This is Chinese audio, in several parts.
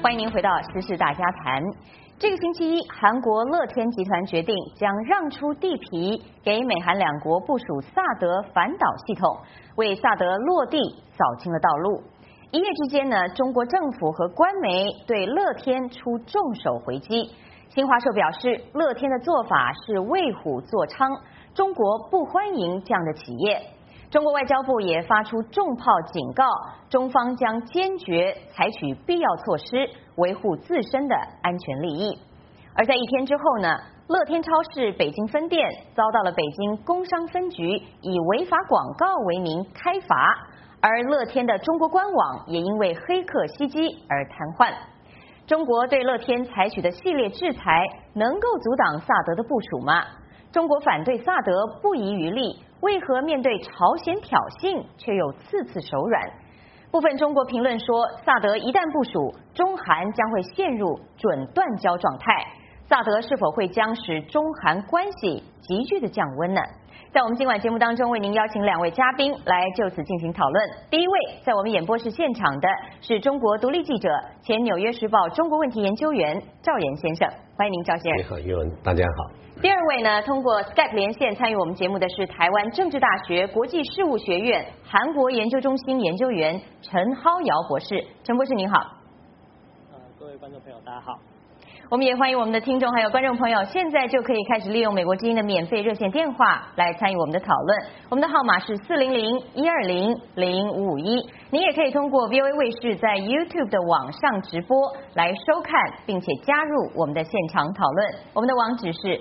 欢迎您回到时事大家谈。这个星期一，韩国乐天集团决定将让出地皮给美韩两国部署萨德反导系统，为萨德落地扫清了道路。一夜之间呢，中国政府和官媒对乐天出重手回击。新华社表示，乐天的做法是为虎作伥，中国不欢迎这样的企业。中国外交部也发出重炮警告，中方将坚决采取必要措施，维护自身的安全利益。而在一天之后呢，乐天超市北京分店遭到了北京工商分局以违法广告为名开罚，而乐天的中国官网也因为黑客袭击而瘫痪。中国对乐天采取的系列制裁能够阻挡萨德的部署吗？中国反对萨德不遗余力，为何面对朝鲜挑衅却又次次手软？部分中国评论说，萨德一旦部署，中韩将会陷入准断交状态。萨德是否会将使中韩关系急剧的降温呢？在我们今晚节目当中，为您邀请两位嘉宾来就此进行讨论。第一位，在我们演播室现场的是中国独立记者、前纽约时报中国问题研究员赵岩先生，欢迎您，赵先生。 你好，玉文，大家好。 第二位呢，通过 Skype 连线参与我们节目的是台湾政治大学国际事务学院韩国研究中心研究员陈浩尧博士。陈博士您好。 各位观众朋友大家好。 我们也欢迎我们的听众还有观众朋友，现在就可以开始利用美国之音的免费热线电话来参与我们的讨论。我们的号码是400-120-0551。您也可以通过 VOA 卫视在 YouTube 的网上直播来收看，并且加入我们的现场讨论。我们的网址是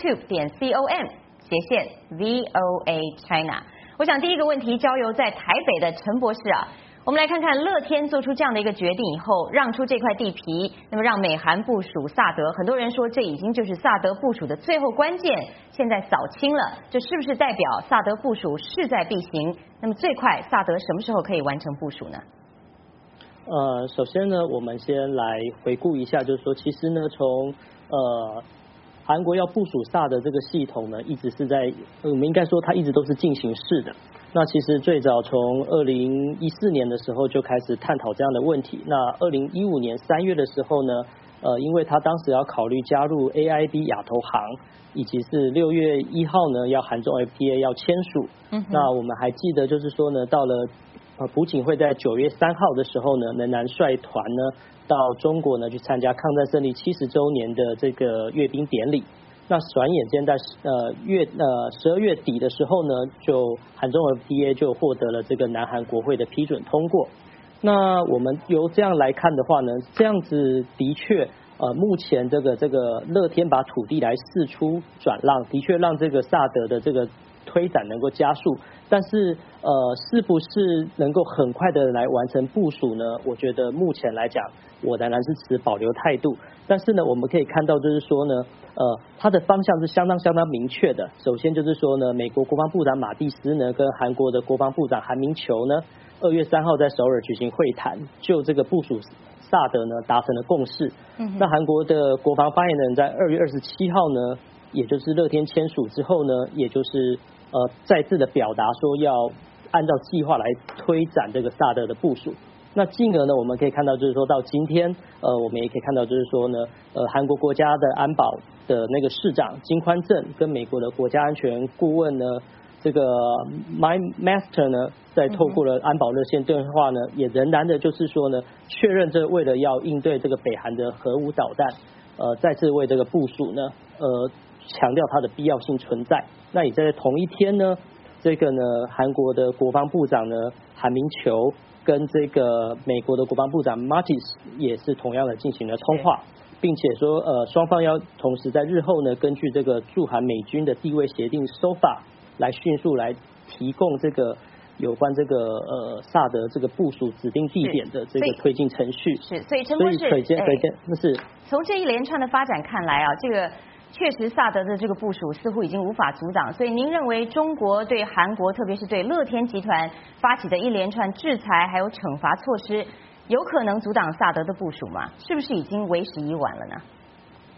youtube.com/VOA China。我想第一个问题交由在台北的陈博士啊。我们来看看乐天做出这样的一个决定以后，让出这块地皮，那么让美韩部署萨德，很多人说这已经就是萨德部署的最后关键，现在扫清了，这是不是代表萨德部署势在必行？那么最快萨德什么时候可以完成部署呢？ 首先呢，我们先来回顾一下，就是说，其实呢，从韩国要部署萨德这个系统呢，一直是在我们应该说它一直都是进行式的。那其实最早从2014年的时候就开始探讨这样的问题。那2015年3月的时候呢，因为他当时要考虑加入 AIB 亚投行，以及是6月1号呢要韩中 FTA 要签署。那我们还记得就是说呢，到了朴槿惠在9月3号的时候呢，仍然率团呢到中国呢去参加抗战胜利70周年的这个阅兵典礼。那转眼间在12月底的时候呢，就韩中 FTA 就获得了这个南韩国会的批准通过。那我们由这样来看的话呢，这样子的确目前这个乐天把土地来释出转让，的确让这个萨德的这个推展能够加速，但是是不是能够很快的来完成部署呢？我觉得目前来讲，我仍然是持保留态度。但是呢，我们可以看到就是说呢，它的方向是相当明确的。首先就是说呢，美国国防部长马蒂斯呢跟韩国的国防部长韩明球呢，2月3号在首尔举行会谈，就这个部署萨德呢达成了共识。那韩国的国防发言人在2月27号呢，也就是乐天签署之后呢，也就是再次的表达说要按照计划来推展这个萨德的部署。那进而呢，我们可以看到就是说到今天，我们也可以看到就是说呢，韩国国家的安保的那个市长金宽正跟美国的国家安全顾问呢，这个 Mike Master 呢，在透过了安保热线对话呢，也仍然的就是说呢，确认这为了要应对这个北韩的核武导弹，再次为这个部署呢，强调它的必要性存在。那也在同一天呢，这个呢，韩国的国防部长呢，韩明球跟这个美国的国防部长 Mattis 也是同样的进行了通话，并且说双方要同时在日后呢，根据这个驻韩美军的地位协定 SOFA 来迅速来提供这个有关这个萨德这个部署指定地点的这个推进程序。 是，所以陈博士， 可见那是从这一连串的发展看来啊，这个确实萨德的这个部署似乎已经无法阻挡，所以您认为中国对韩国，特别是对乐天集团发起的一连串制裁还有惩罚措施，有可能阻挡萨德的部署吗？是不是已经为时已晚了呢？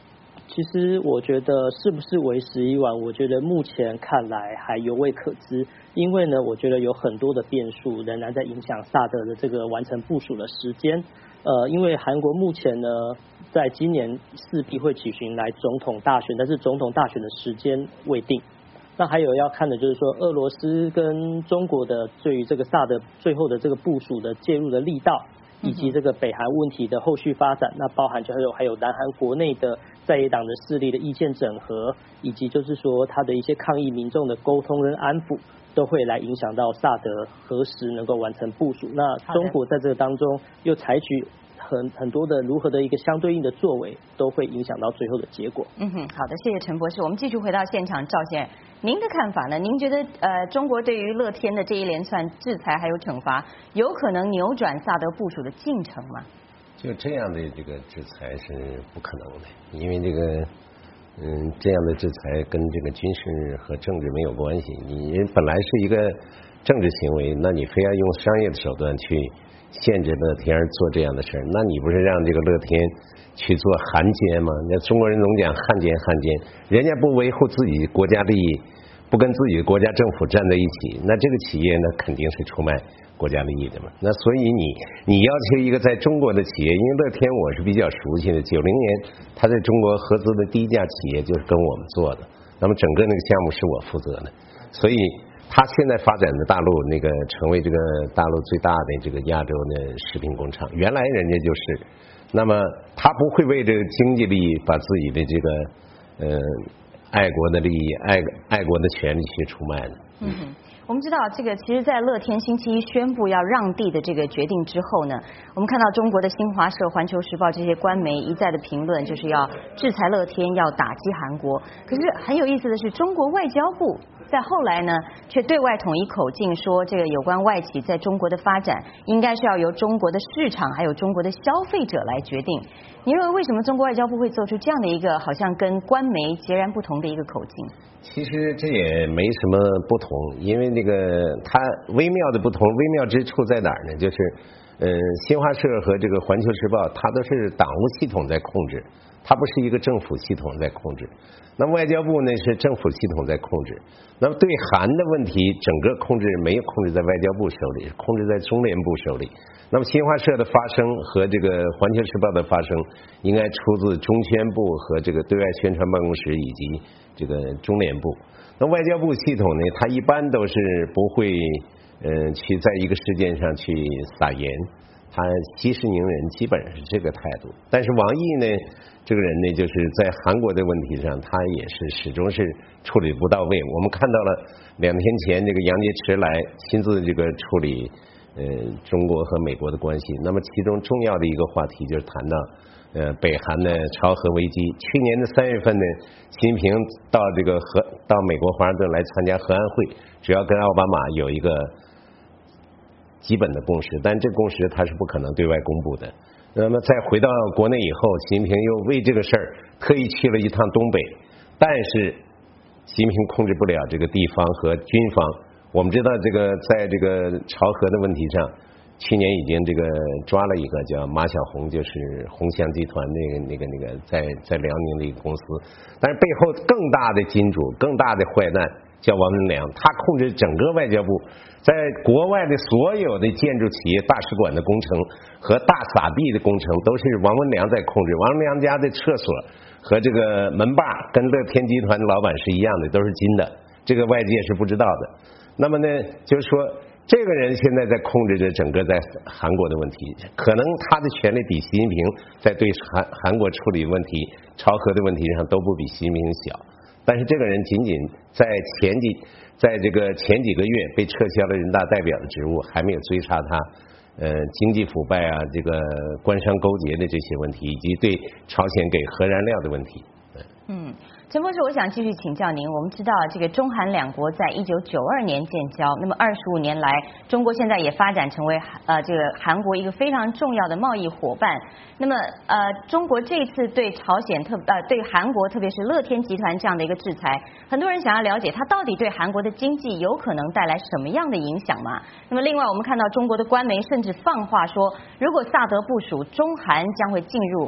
其实我觉得是不是为时已晚？我觉得目前看来还犹未可知，因为呢，我觉得有很多的变数仍然在影响萨德的这个完成部署的时间。因为韩国目前呢，在今年势必会举行来总统大选，但是总统大选的时间未定。那还有要看的就是说，俄罗斯跟中国的对于这个萨德最后的这个部署的介入的力道，以及这个北韩问题的后续发展，那包含还有南韩国内的在野党的势力的意见整合，以及就是说他的一些抗议民众的沟通跟安抚，都会来影响到萨德何时能够完成部署。那中国在这个当中又采取很多的如何的一个相对应的作为，都会影响到最后的结果。 好的，谢谢陈博士。我们继续回到现场，赵先生，您的看法呢？您觉得中国对于乐天的这一连串制裁还有惩罚，有可能扭转萨德部署的进程吗？ 就这样的这个制裁是不可能的，因为这个这样的制裁跟这个军事和政治没有关系。你本来是一个政治行为，那你非要用商业的手段去限制乐天做这样的事儿，那你不是让这个乐天去做汉奸吗？那中国人总讲汉奸，人家不维护自己国家利益，不跟自己的国家政府站在一起，那这个企业呢肯定是出卖国家利益的嘛。那所以你要求一个在中国的企业，因为乐天我是比较熟悉的，90年他在中国合资的第一家企业就是跟我们做的，那么整个那个项目是我负责的，所以他现在发展的大陆那个成为这个大陆最大的这个亚洲的食品工厂，原来人家就是，那么他不会为这个经济利益把自己的这个爱国的利益、爱国的权利去出卖的。 我们知道这个，其实，在乐天星期一宣布要让地的这个决定之后呢，我们看到中国的新华社、环球时报这些官媒一再的评论，就是要制裁乐天，要打击韩国。可是很有意思的是，中国外交部在后来呢，却对外统一口径说，这个有关外企在中国的发展，应该是要由中国的市场还有中国的消费者来决定。你认为为什么中国外交部会做出这样的一个好像跟官媒截然不同的一个口径？ 其实这也没什么不同，因为那个它微妙的不同，微妙之处在哪儿呢？就是新华社和这个环球时报，它都是党务系统在控制，它不是一个政府系统在控制。那么外交部呢是政府系统在控制。那么对韩的问题，整个控制没有控制在外交部手里，是控制在中联部手里。那么新华社的发声和这个环球时报的发声，应该出自中宣部和这个对外宣传办公室以及这个中联部。那外交部系统呢，它一般都是不会去在一个事件上去撒盐，他息事宁人，基本上是这个态度。但是王毅呢，这个人呢，就是在韩国的问题上，他也是始终是处理不到位。我们看到了2天前这个杨洁篪来亲自这个处理中国和美国的关系。那么其中重要的一个话题就是谈到北韩的朝核危机。去年的3月份呢，习近平到美国华盛顿来参加核安会，主要跟奥巴马有一个基本的共识，但这个共识他是不可能对外公布的。那么再回到国内以后，习近平又为这个事儿特意去了一趟东北，但是习近平控制不了这个地方和军方。我们知道这个在这个朝核的问题上，去年已经这个抓了一个叫马晓红，就是鸿翔集团那个在辽宁的一个公司，但是背后更大的金主、更大的坏蛋叫王文良，他控制整个外交部，在国外的所有的建筑企业、大使馆的工程和大撒地的工程都是王文良在控制。王文良家的厕所和这个门把跟乐天集团的老板是一样的，都是金的，这个外界是不知道的。那么呢，就是说这个人现在在控制着整个在韩国的问题，可能他的权力比习近平在对韩国处理问题、朝核的问题上都不比习近平小。但是这个人仅仅在这个前几个月被撤销了人大代表的职务，还没有追查他经济腐败啊，这个官商勾结的这些问题，以及对朝鲜给核燃料的问题。 陈博士，我想继续请教您。我们知道，这个中韩两国在1992年建交，那么25年来，中国现在也发展成为这个韩国一个非常重要的贸易伙伴。那么中国这次对朝鲜对韩国，特别是乐天集团这样的一个制裁，很多人想要了解它到底对韩国的经济有可能带来什么样的影响吗？那么另外，我们看到中国的官媒甚至放话说，如果萨德部署，中韩将会进入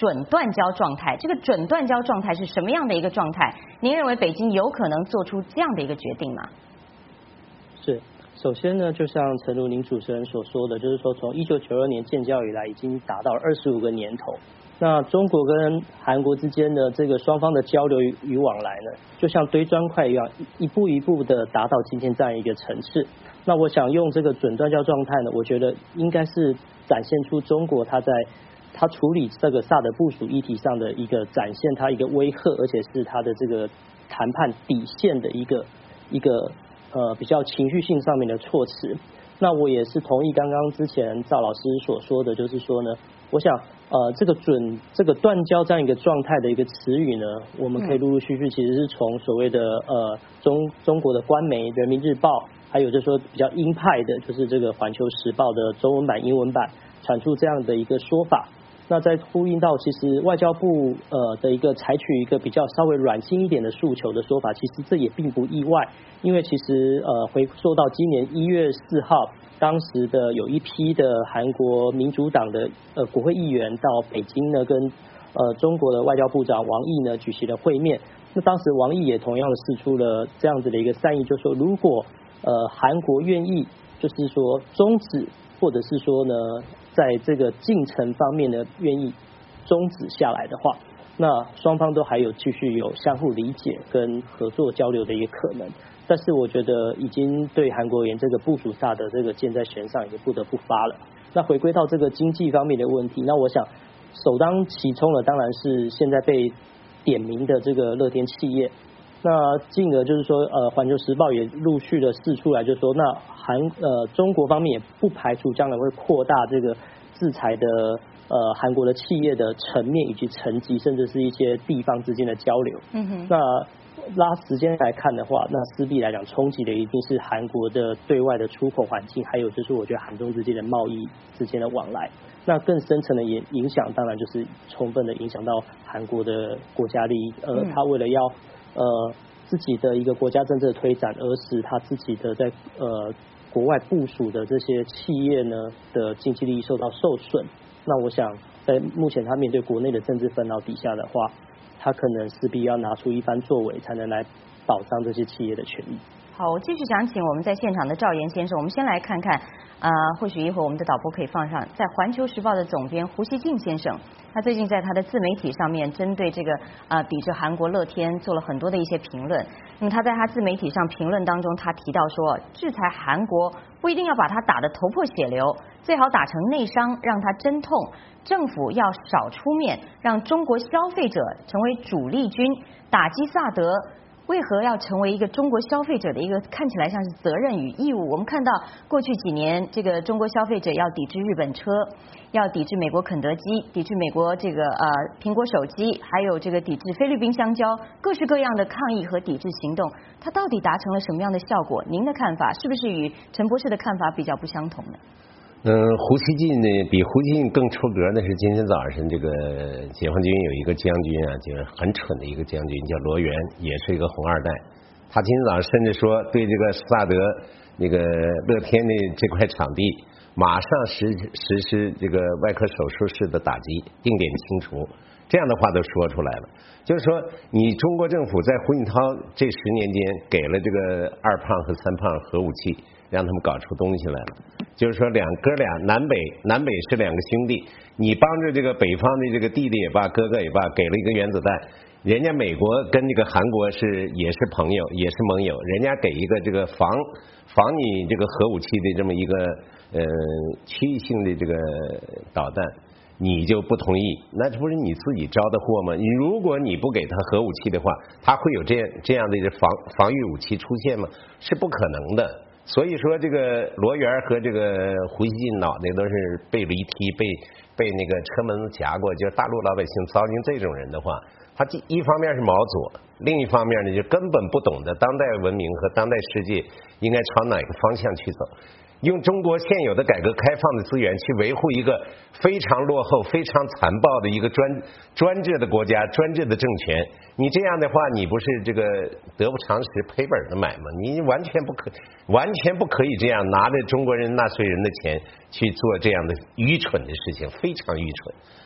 准断交状态。这个准断交状态是什么样的一个状态？您认为北京有可能做出这样的一个决定吗？ 是，首先呢，就像诚如您主持人所说的，就是说从1992年建交以来，已经达到了25个年头。那中国跟韩国之间的这个双方的交流与往来呢，就像堆砖块一样，一步一步的达到今天这样一个层次。那我想用这个准断交状态呢，我觉得应该是展现出中国它在它处理这个萨德部署议题上的一个展现，它一个威吓，而且是它的这个谈判底线的一个比较情绪性上面的措辞。那我也是同意刚刚之前赵老师所说的，就是说呢，我想这个断交这样一个状态的一个词语呢，我们可以陆陆续续其实是从所谓的中国的官媒《人民日报》，还有就是说比较鹰派的，就是这个《环球时报》的中文版、英文版传出这样的一个说法。那在呼应到其实外交部的一个采取一个比较稍微软性一点的诉求的说法，其实这也并不意外，因为其实回溯到今年1月4号。当时的有一批的韩国民主党的国会议员到北京呢，跟中国的外交部长王毅呢举行了会面。那当时王毅也同样的释出了这样子的一个善意，就是说如果韩国愿意就是说终止，或者是说呢在这个进程方面呢愿意终止下来的话，那双方都还有继续有相互理解跟合作交流的一个可能。但是我觉得已经对韩国而言，这个部署萨德这个箭在弦上已经不得不发了。那回归到这个经济方面的问题，那我想首当其冲的当然是现在被点名的这个乐天企业。那进而就是说环球时报也陆续的释出来，就是说那中国方面也不排除将来会扩大这个制裁的韩国的企业的层面以及层级，甚至是一些地方之间的交流。那拉时间来看的话，那势必来讲冲击的一定是韩国的对外的出口环境，还有就是我觉得韩中之间的贸易之间的往来。那更深层的影响，当然就是充分的影响到韩国的国家利益，他为了要自己的一个国家政策推展，而使他自己的在国外部署的这些企业呢的经济利益受损。那我想在目前他面对国内的政治纷扰底下的话，他可能势必要拿出一番作为，才能来保障这些企业的权益。 好，我继续想请我们在现场的赵岩先生，我们先来看看，或许一会儿我们的导播可以放上，在《环球时报》的总编胡锡进先生，他最近在他的自媒体上面针对这个抵制韩国乐天做了很多的一些评论。那么他在他自媒体上评论当中，他提到说，制裁韩国不一定要把他打得头破血流，最好打成内伤，让他真痛。政府要少出面，让中国消费者成为主力军，打击萨德。为何要成为一个中国消费者的一个看起来像是责任与义务？我们看到过去几年，这个中国消费者要抵制日本车，要抵制美国肯德基，抵制美国这个苹果手机，还有这个抵制菲律宾香蕉，各式各样的抗议和抵制行动，它到底达成了什么样的效果？您的看法是不是与陈博士的看法比较不相同呢？ 胡锡进呢，比胡锡进更出格的是今天早上这个解放军有一个将军啊，就是很蠢的一个将军，叫罗源，也是一个红二代。他今天早上甚至说对这个萨德那个乐天的这块场地马上实施这个外科手术式的打击，定点清除，这样的话都说出来了。就是说，你中国政府在胡锦涛这10年间给了这个2胖和3胖核武器，让他们搞出东西来了。就是说哥俩南北是2个兄弟，你帮着这个北方的这个弟弟也罢，哥哥也罢，给了一个原子弹，人家美国跟这个韩国也是朋友，也是盟友，人家给一个这个防你这个核武器的这么一个区域性的这个导弹，你就不同意，那这不是你自己招的祸吗？如果你不给他核武器的话，他会有这样的防御武器出现吗？是不可能的。所以说这个罗源和这个胡锡进脑袋都是被驴踢，被那个车门子夹过，就是大陆老百姓糟践这种人的话，他一方面是毛左，另一方面呢就根本不懂得当代文明和当代世界应该朝哪个方向去走，用中国现有的改革开放的资源去维护一个非常落后、非常残暴的一个专制的国家、专制的政权。你这样的话，你不是这个得不偿失、赔本的买吗？你完全不可以这样拿着中国人纳税人的钱去做这样的愚蠢的事情，非常愚蠢。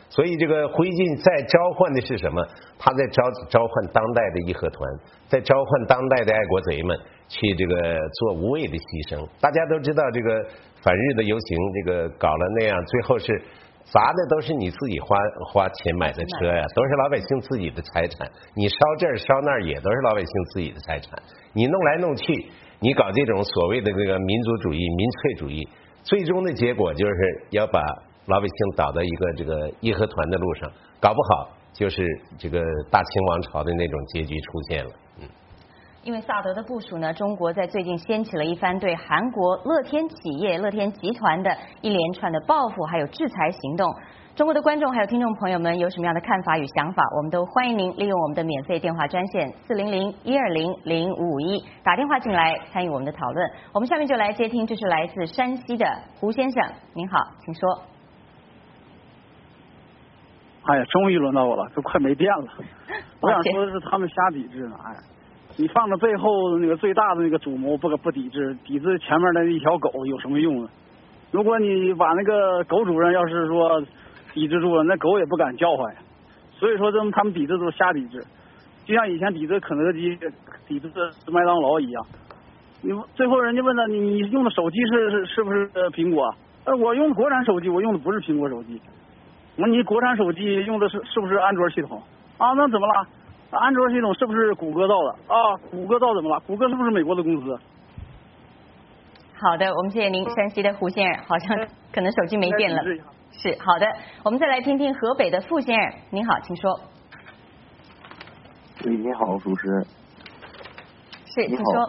所以这个辉俊在召唤的是什么？他在召唤当代的义和团，在召唤当代的爱国贼们去这个做无谓的牺牲。大家都知道这个反日的游行，这个搞了那样，最后是砸的都是你自己花钱买的车呀，都是老百姓自己的财产。你烧这儿烧那儿也都是老百姓自己的财产。你弄来弄去，你搞这种所谓的这个民族主义、民粹主义，最终的结果就是要把老百姓导到一个这个义和团的路上，搞不好就是这个大清王朝的那种结局出现了。 因为萨德的部署呢，中国在最近掀起了一番对韩国乐天企业、乐天集团的一连串的报复还有制裁行动。中国的观众还有听众朋友们有什么样的看法与想法，我们都欢迎您利用我们的免费电话专线400-120-0551打电话进来参与我们的讨论。我们下面就来接听，这是来自山西的胡先生，您好，请说。 哎呀，终于轮到我了，都快没电了。我想说的是，他们瞎抵制呢，哎。你放着背后那个最大的那个主谋不抵制，抵制前面的一条狗有什么用呢？如果你把那个狗主任要是说抵制住了，那狗也不敢叫唤呀。所以说他们抵制都是瞎抵制，就像以前抵制肯德基、抵制麦当劳一样。你最后人家问他，你用的手机是不是苹果？我用的国产手机，我用的不是苹果手机。我说你国产手机用的是不是安卓系统？啊，那怎么了？安卓系统是不是谷歌造的啊？谷歌造怎么了？谷歌是不是美国的公司？ 好的，我们谢谢您，山西的胡先生，好像可能手机没电了。是好的，我们再来听听河北的傅先生，您好，请说。 喂，你好，主持人。 是，请说。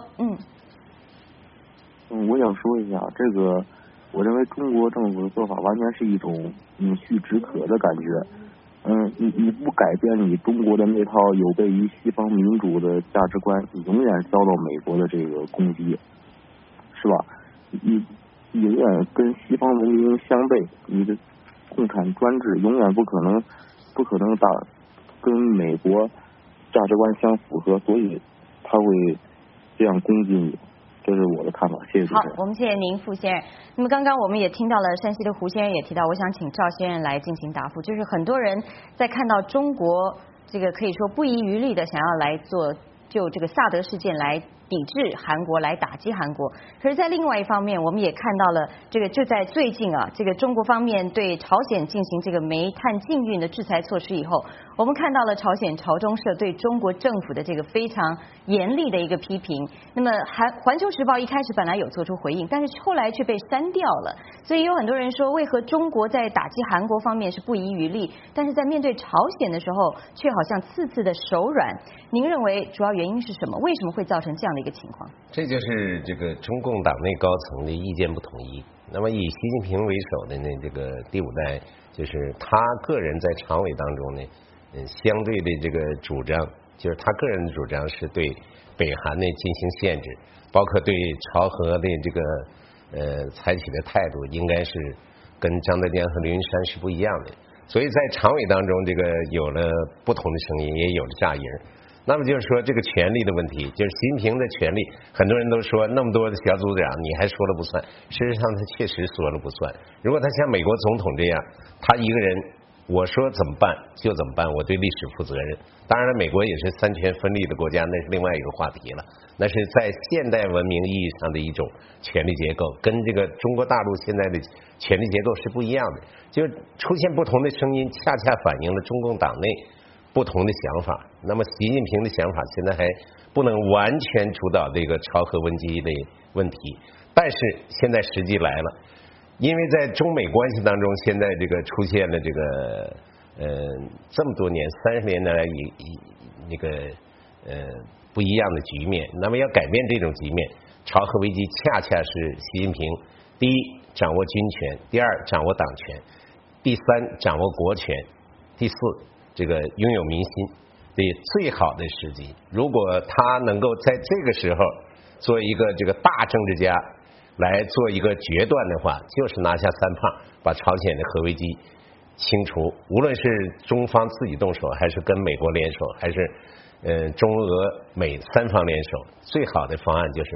我想说一下，这个我认为中国政府的做法完全是一种饮鸩止渴的感觉。你不改变你中国的那套有悖于西方民主的价值观，你永远遭到美国的这个攻击，是吧？你永远跟西方文明相悖，你的共产专制永远不可能跟美国价值观相符合，所以他会这样攻击你。这是我的看法，谢谢主持人。 好，我们谢谢您，傅先生。那么刚刚我们也听到了山西的胡先生也提到，我想请赵先生来进行答复。就是很多人在看到中国这个可以说不遗余力的想要来就这个萨德事件来抵制韩国，来打击韩国。可是，在另外一方面，我们也看到了这个就在最近啊，这个中国方面对朝鲜进行这个煤炭禁运的制裁措施以后，我们看到了朝鲜朝中社对中国政府的这个非常严厉的一个批评。那么环球时报一开始本来有做出回应，但是后来却被删掉了。所以有很多人说，为何中国在打击韩国方面是不遗余力，但是在面对朝鲜的时候，却好像次次的手软？您认为主要原因是什么？为什么会造成这样的一个情况？ 这就是这个中共党内高层的意见不统一。那么以习近平为首的这个第5代，就是他个人在常委当中呢，相对的这个主张，就是他个人的主张是对北韩呢进行限制，包括对朝核的这个采取的态度，应该是跟张德江和刘云山是不一样的。所以在常委当中，这个有了不同的声音，也有了炸音。那么就是说这个权力的问题，就是习近平的权力，很多人都说那么多的小组长你还说了不算，事实上他确实说了不算。如果他像美国总统这样，他一个人我说怎么办就怎么办，我对历史负责任。当然了，美国也是三权分立的国家，那是另外一个话题了，那是在现代文明意义上的一种权力结构，跟这个中国大陆现在的权力结构是不一样的。就出现不同的声音，恰恰反映了中共党内不同的想法。那么习近平的想法现在还不能完全主导这个朝核问题的问题，但是现在时机来了，因为在中美关系当中，现在这个出现了这个这么多年30年来那个不一样的局面。那么要改变这种局面，朝核危机恰恰是习近平第一掌握军权，第二掌握党权，第三掌握国权，第四这个拥有民心的最好的时机。如果他能够在这个时候做一个这个大政治家来做一个决断的话，就是拿下3胖，把朝鲜的核危机清除。无论是中方自己动手，还是跟美国联手，还是中俄美3方联手，最好的方案就是把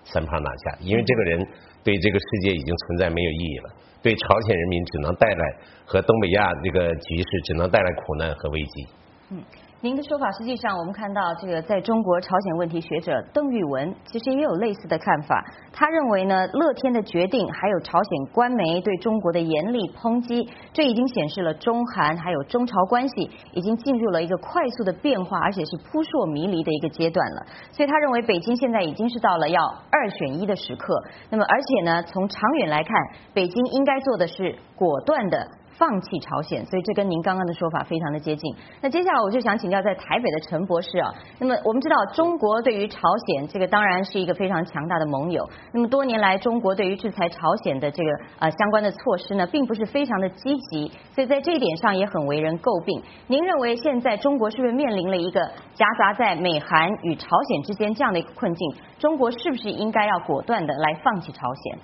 三胖拿下，因为这个人对这个世界已经存在没有意义了，对朝鲜人民只能带来和东北亚这个局势只能带来苦难和危机。 您的说法，实际上我们看到这个在中国朝鲜问题学者邓玉文其实也有类似的看法。他认为呢，乐天的决定还有朝鲜官媒对中国的严厉抨击，这已经显示了中韩还有中朝关系已经进入了一个快速的变化，而且是扑朔迷离的一个阶段了。所以他认为北京现在已经是到了要2选1的时刻。那么而且呢，从长远来看，北京应该做的是果断的放弃朝鲜，所以这跟您刚刚的说法非常的接近。那接下来我就想请教在台北的陈博士啊，那么我们知道中国对于朝鲜这个当然是一个非常强大的盟友，那么多年来中国对于制裁朝鲜的这个相关的措施呢，并不是非常的积极，所以在这一点上也很为人诟病。您认为现在中国是不是面临了一个夹杂在美韩与朝鲜之间这样的一个困境？中国是不是应该要果断的来放弃朝鲜？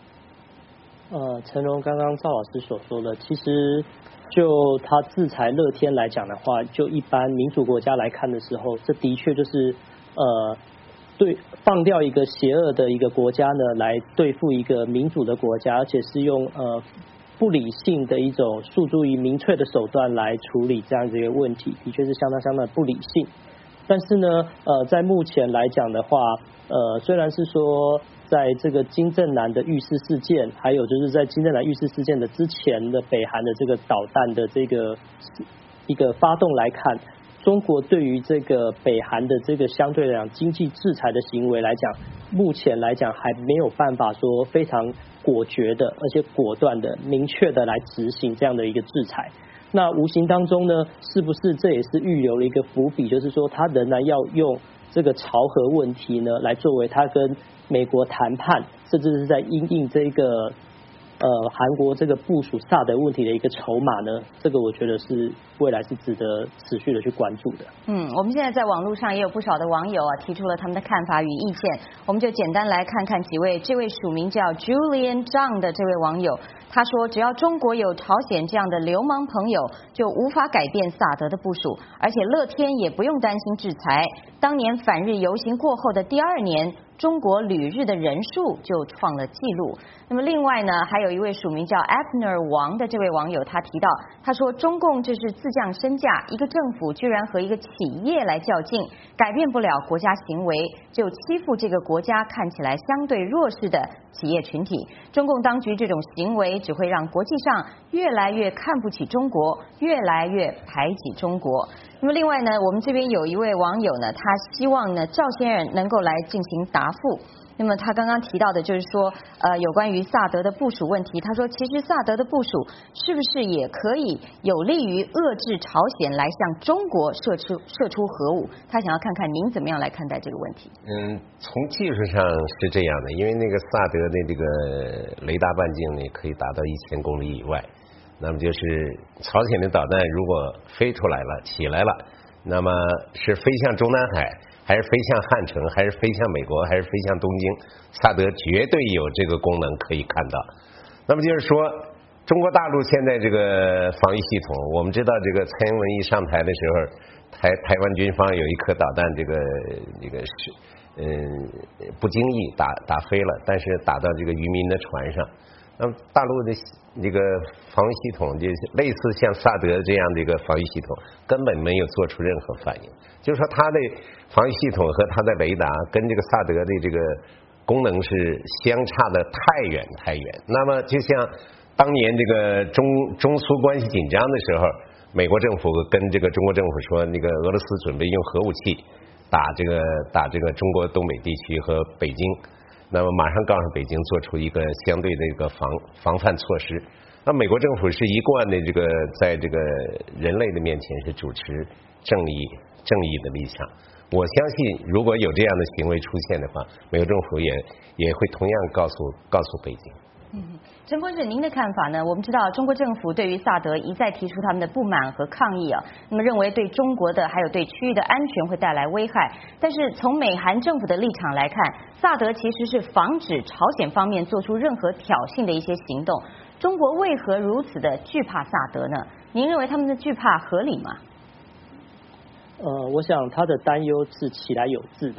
陈荣刚刚赵老师所说的，其实就他制裁乐天来讲的话，就一般民主国家来看的时候，这的确就是对放掉一个邪恶的一个国家呢，来对付一个民主的国家，而且是用不理性的一种诉诸于民粹的手段来处理这样子一个问题，的确是相当不理性。但是呢，在目前来讲的话，虽然是说在这个金正男的遇刺事件，还有就是在金正男遇刺事件的之前的北韩的这个导弹的这个一个发动来看，中国对于这个北韩的这个相对来讲经济制裁的行为来讲，目前来讲还没有办法说非常果决的，而且果断的、明确的来执行这样的一个制裁。那无形当中呢，是不是这也是预留了一个伏笔，就是说他仍然要用这个朝核问题呢，来作为他跟美国谈判，甚至是在因应这个韩国这个部署萨德问题的一个筹码呢？这个我觉得是未来是值得持续的去关注的。 我们现在在网络上也有不少的网友提出了他们的看法与意见，我们就简单来看看几位。这位署名叫 Julian Zhang 的这位网友，他说只要中国有朝鲜这样的流氓朋友，就无法改变萨德的部署，而且乐天也不用担心制裁。当年反日游行过后的第2年，中国旅日的人数就创了纪录。那么另外呢，还有一位署名叫 Abner 王的这位网友，他提到，他说中共这是自降身价，一个政府居然和一个企业来较劲，改变不了国家行为，就欺负这个国家看起来相对弱势的企业群体。中共当局这种行为只会让国际上越来越看不起中国，越来越排挤中国。那么另外呢，我们这边有一位网友呢，他希望呢赵先生能够来进行答复。那么他刚刚提到的就是说，有关于萨德的部署问题，他说其实萨德的部署是不是也可以有利于遏制朝鲜来向中国射出核武？他想要看看您怎么样来看待这个问题。 从技术上是这样的，因为那个萨德的这个雷达半径呢可以达到1000公里以外，那么就是朝鲜的导弹如果飞出来了起来了，那么是飞向中南海，还是飞向汉城，还是飞向美国，还是飞向东京，萨德绝对有这个功能可以看到。那么就是说中国大陆现在这个防御系统，我们知道这个蔡英文一上台的时候，台湾军方有一颗导弹这个是不经意打飞了，但是打到这个渔民的船上。那么大陆的这个防御系统就类似像萨德这样的一个防御系统，根本没有做出任何反应。就是说它的防御系统和它的雷达跟这个萨德的这个功能是相差的太远太远。那么就像当年这个中苏关系紧张的时候，美国政府跟这个中国政府说，那个俄罗斯准备用核武器打这个中国东北地区和北京。那么马上告诉北京做出一个相对的一个防范措施。那美国政府是一贯的这个在这个人类的面前是主持正义的立场。我相信如果有这样的行为出现的话，美国政府也会同样告诉北京。 陈博士，您的看法呢？我们知道中国政府对于萨德一再提出他们的不满和抗议那么认为对中国的还有对区域的安全会带来危害。但是从美韩政府的立场来看，萨德其实是防止朝鲜方面做出任何挑衅的一些行动。中国为何如此的惧怕萨德呢？您认为他们的惧怕合理吗？ 我想他的担忧是起来有致的。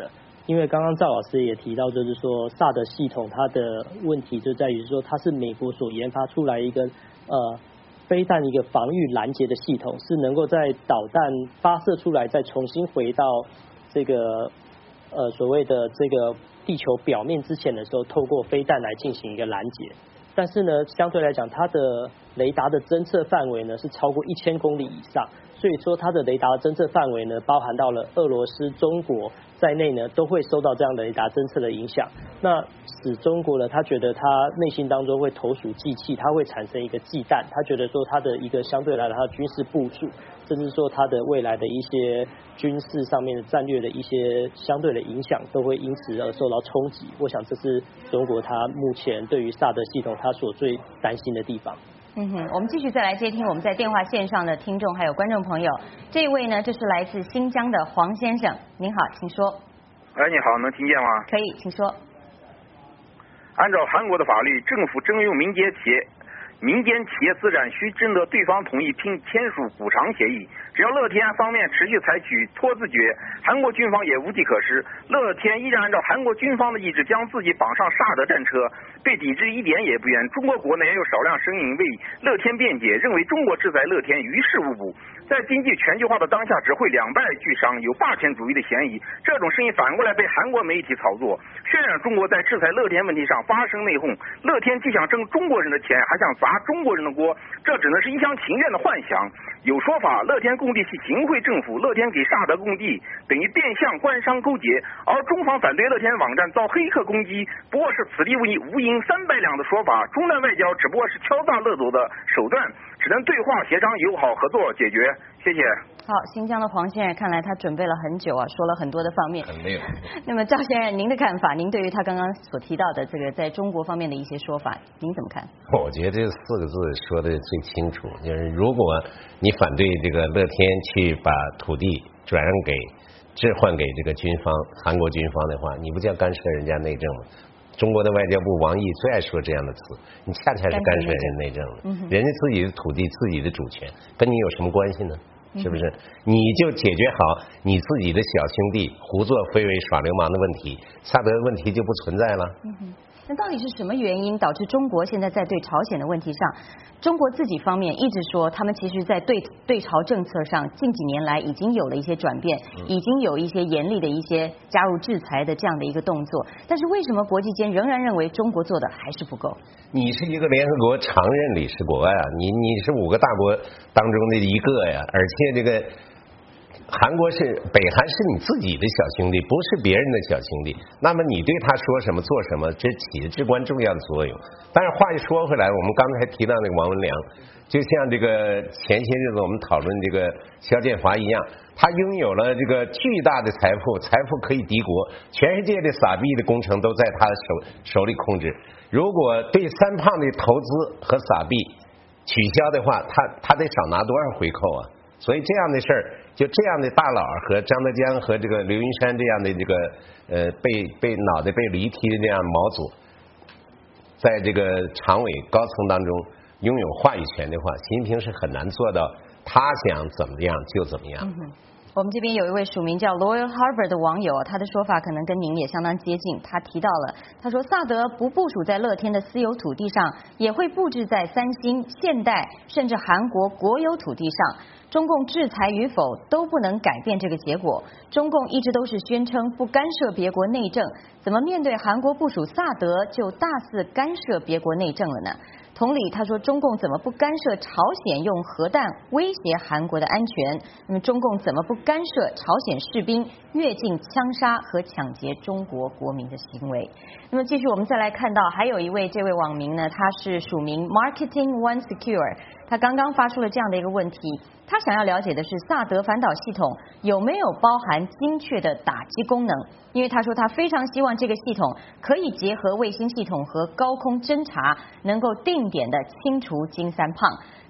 因为刚刚赵老师也提到，就是说萨德系统它的问题就在于说它是美国所研发出来一个飞弹一个防御拦截的系统，是能够在导弹发射出来再重新回到这个所谓的这个地球表面之前的时候，透过飞弹来进行一个拦截。但是呢，相对来讲，它的雷达的侦测范围呢是超过1000公里以上，所以说它的雷达侦测范围呢，包含到了俄罗斯、中国在内呢，都会受到这样的雷达侦测的影响。那使中国呢，他觉得他内心当中会投鼠忌器，他会产生一个忌惮，他觉得说他的一个相对来讲，他的军事部署，甚至说他的未来的一些军事上面的战略的一些相对的影响，都会因此而受到冲击。我想这是中国他目前对于萨德系统他所最担心的地方。 我们继续再来接听我们在电话线上的听众还有观众朋友。这一位呢，这是来自新疆的黄先生，您好，请说。 你好，能听见吗？ 可以，请说。 按照韩国的法律，政府征用民间企业资产需征得对方同意并签署补偿协议，只要乐天方面持续采取拖字诀，韩国军方也无计可施。乐天依然按照韩国军方的意志将自己绑上萨德战车，被抵制一点也不冤。中国国内也有少量声音为乐天辩解，认为中国制裁乐天于事无补，在经济全球化的当下只会两败俱伤，有霸权主义的嫌疑。这种声音反过来被韩国媒体炒作，渲染中国在制裁乐天问题上发生内讧。乐天既想挣中国人的钱，还想砸中国人的锅，这只能是一厢情愿的幻想。有说法，乐天工地系行贿政府，乐天给萨德工地，等于变相官商勾结。而中方反对乐天网站遭黑客攻击，不过是此地无银300两的说法。中南外交只不过是敲诈勒索的手段，只能对话协商友好合作解决。谢谢。 好，新疆的黄先生看来他准备了很久啊，说了很多的方面。 很累了。 那么赵先生，您的看法？您对于他刚刚所提到的这个在中国方面的一些说法，您怎么看？ 我觉得这4个字说的最清楚，就是如果你反对这个乐天去把土地转让给置换给这个军方韩国军方的话，你不叫干涉人家内政吗？中国的外交部王毅最爱说这样的词，你恰恰是干涉人家内政了。人家自己的土地自己的主权跟你有什么关系呢？是不是？你就解决好你自己的小兄弟胡作非为耍流氓的问题，萨德问题就不存在了。 那到底是什么原因导致中国现在在对朝鲜的问题上，中国自己方面一直说他们其实在对朝政策上近几年来已经有了一些转变，已经有一些严厉的一些加入制裁的这样的一个动作，但是为什么国际间仍然认为中国做的还是不够？ 你是一个联合国常任理事国呀，你是5个大国当中的一个呀，而且这个韩国是北韩是你自己的小兄弟，不是别人的小兄弟，那么你对他说什么做什么，这起着至关重要的作用。但是话又说回来，我们刚才提到那个王文良，就像这个前些日子我们讨论这个肖建华一样，他拥有了这个巨大的财富可以敌国，全世界的撒币的工程都在他手里控制。如果对3胖的投资和撒币取消的话，他得少拿多少回扣啊？所以这样的事儿，就这样的大佬和张德江和这个刘云山这样的这个被脑袋被驴踢的这样毛左，在这个常委高层当中拥有话语权的话，习近平是很难做到他想怎么样就怎么样。 我们这边有一位署名叫 Loyal Harbor 的网友，他的说法可能跟您也相当接近。他提到了，他说萨德不部署在乐天的私有土地上，也会布置在三星、现代甚至韩国国有土地上。中共制裁与否都不能改变这个结果。中共一直都是宣称不干涉别国内政，怎么面对韩国部署萨德就大肆干涉别国内政了呢？同理，他说中共怎么不干涉朝鲜用核弹威胁韩国的安全？那么中共怎么不干涉朝鲜士兵越境枪杀和抢劫中国国民的行为？那么继续我们再来看到，还有一位这位网民呢，他是署名 Marketing One Secure， 他刚刚发出了这样的一个问题，他想要了解的是萨德反导系统有没有包含精确的打击功能，因为他说他非常希望这个系统可以结合卫星系统和高空侦察，能够定点的清除金三胖。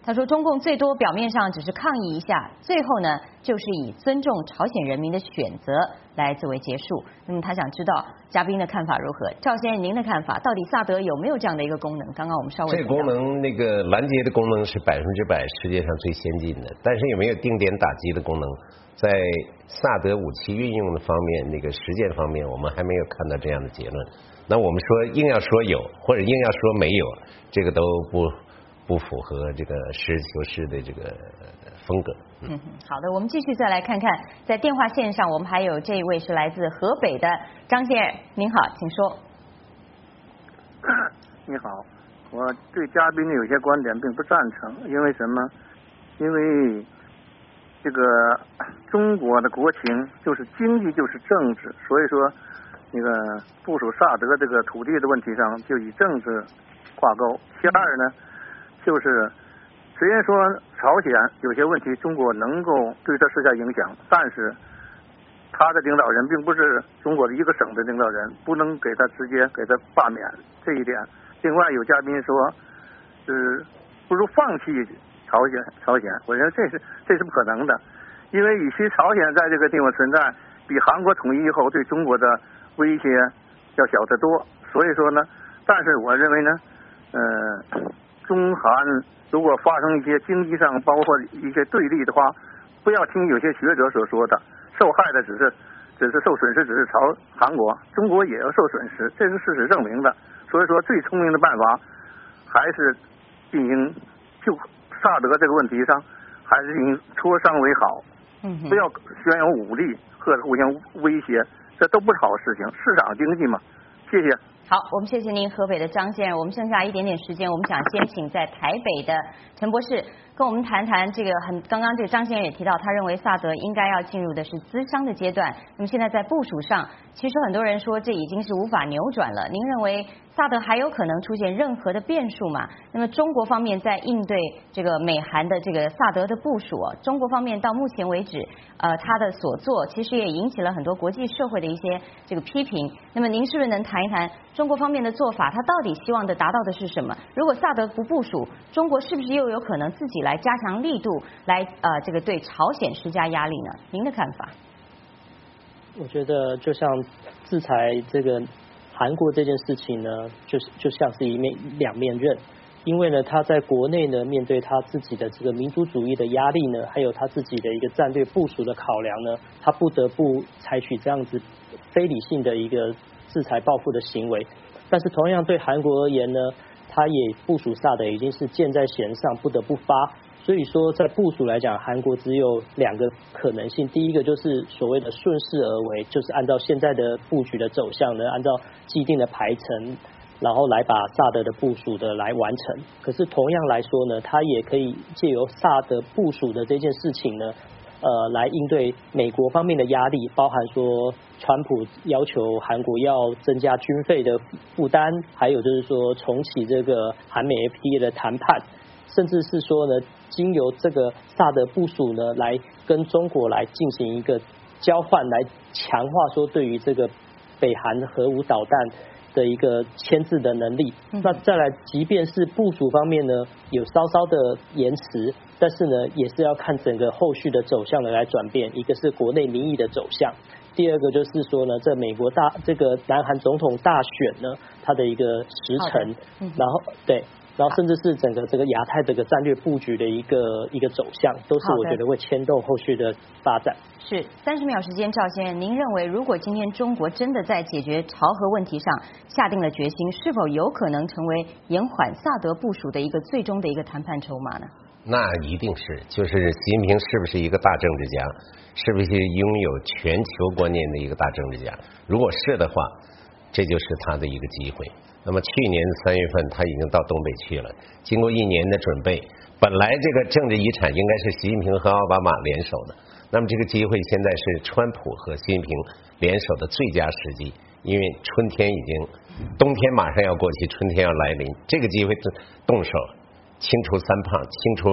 他说中共最多表面上只是抗议一下，最后呢就是以尊重朝鲜人民的选择来作为结束。那么他想知道嘉宾的看法如何？赵先生，您的看法，到底萨德有没有这样的一个功能？刚刚我们稍微这个功能，那个拦截的功能是100%世界上最先进的，但是有没有定点打击的功能？在萨德武器运用的方面，那个实践方面，我们还没有看到这样的结论。那我们说硬要说有，或者硬要说没有，这个都不符合这个实事求是的这个风格。 好的，我们继续再来看看，在电话线上我们还有这一位是来自河北的张先生，您好，请说。 你好，我对嘉宾的有些观点并不赞成，因为什么？因为这个中国的国情就是经济就是政治，所以说那个部署萨德这个土地的问题上就以政治挂钩。第二呢，就是虽然说朝鲜有些问题中国能够对它施加影响，但是他的领导人并不是中国的一个省的领导人，不能给他直接给他罢免这一点。另外有嘉宾说不如放弃朝鲜，我认为这是不可能的，因为与其朝鲜在这个地方存在，比韩国统一以后对中国的威胁要小得多。所以说呢，但是我认为呢，中韩如果发生一些经济上包括一些对立的话，不要听有些学者所说的，受害的只是受损失只是韩国，中国也要受损失，这是事实证明的。所以说最聪明的办法还是进行就萨德这个问题上，还是进行磋商为好，不要宣扬武力或者互相威胁，这都不是好事情。市场经济嘛，谢谢。 好，我们谢谢您，河北的张先生。我们剩下一点点时间，我们想先请在台北的陈博士跟我们谈谈这个刚刚这个张先生也提到，他认为萨德应该要进入的是咨商的阶段。那么现在在部署上，其实很多人说这已经是无法扭转了。您认为萨德还有可能出现任何的变数吗？那么中国方面在应对这个美韩的这个萨德的部署，中国方面到目前为止，他的所作其实也引起了很多国际社会的一些这个批评。那么您是不是能谈一谈中国方面的做法，他到底希望的达到的是什么？如果萨德不部署，中国是不是又有可能自己来加强力度，来这个对朝鲜施加压力呢？您的看法？ 我觉得就像制裁这个韩国这件事情呢，就像是两面刃。因为呢，他在国内呢，面对他自己的这个民族主义的压力呢，还有他自己的一个战略部署的考量呢，他不得不采取这样子非理性的一个制裁报复的行为。但是同样对韩国而言呢，他也部署萨德已经是箭在弦上，不得不发。所以说在部署来讲，韩国只有2个可能性。第一个就是所谓的顺势而为，就是按照现在的布局的走向呢，按照既定的排程，然后来把萨德的部署的来完成。可是同样来说呢，他也可以借由萨德部署的这件事情呢，来应对美国方面的压力，包含说川普要求韩国要增加军费的负担，还有就是说重启这个韩美 FTA 的谈判，甚至是说呢，经由这个萨德部署呢，来跟中国来进行一个交换，来强化说对于这个北韩核武导弹的一个牵制的能力。那再来，即便是部署方面呢有稍稍的延迟，但是呢也是要看整个后续的走向的来转变。一个是国内民意的走向，第二个就是说呢，这美国这个南韩总统大选呢，它的一个时程，然后对。然后甚至是整个这个亚太这个战略布局的一个走向，都是我觉得会牵动后续的发展。 是30秒时间，赵先生，您认为如果今天中国真的在解决朝核问题上下定了决心，是否有可能成为延缓萨德部署的一个最终的一个谈判筹码呢？ 那一定是，就是习近平是不是一个大政治家，是不是拥有全球观念的一个大政治家？如果是的话，这就是他的一个机会。那么去年3月份他已经到东北去了，经过1年的准备，本来这个政治遗产应该是习近平和奥巴马联手的，那么这个机会现在是川普和习近平联手的最佳时机，因为春天已经，冬天马上要过去，春天要来临，这个机会动手清除3胖，清除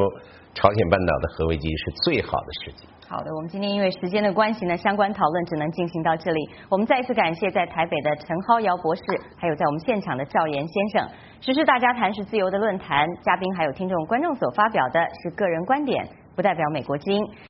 朝鲜半岛的核危机是最好的时机。 好的，我们今天因为时间的关系呢，相关讨论只能进行到这里。我们再一次感谢在台北的陈浩尧博士，还有在我们现场的赵岩先生。时事大家谈是自由的论坛，嘉宾还有听众观众所发表的是个人观点，不代表美国之音。